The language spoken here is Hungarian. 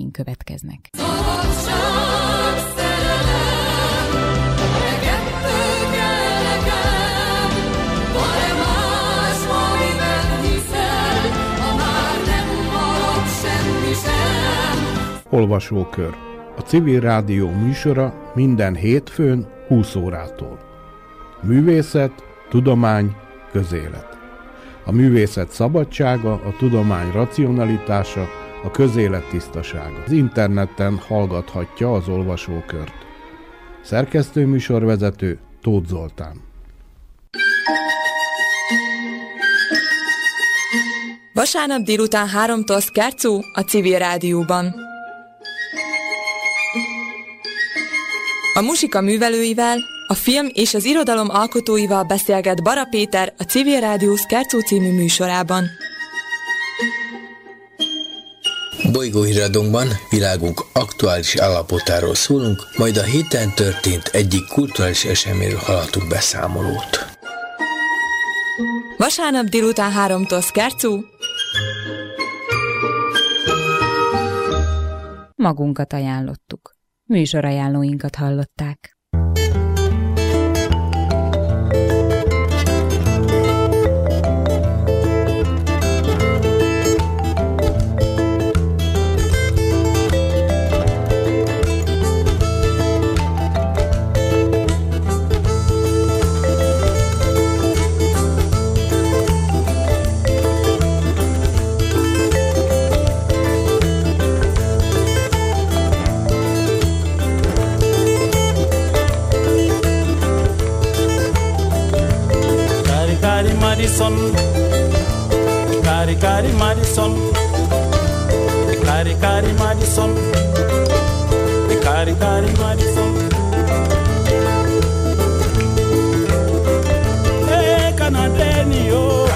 híreink következnek. Olvasókör. A Civil Rádió műsora minden hétfőn 20 órától. Művészet, tudomány, közélet. A művészet szabadsága, a tudomány racionalitása, a közélet tisztasága. Az interneten hallgathatja az olvasókört. Szerkesztő műsorvezető Tóth Zoltán. Vasárnap délután 3-tól Szkárczó a Civil Rádióban. A muzsika művelőivel, a film és az irodalom alkotóival beszélget Bara Péter a Civil Rádió Szkárczó című műsorában. Bolygóhíradónkban világunk aktuális állapotáról szólunk, majd a héten történt egyik kulturális eseményről hallhatunk beszámolót. Vasárnap délután 3-tól Szkárczó. Magunkat ajánlottuk. Műsorajánlóinkat hallották. Madison, Cari Madison, Cari Madison, Cari Madison. Hey, Canadeni, oh.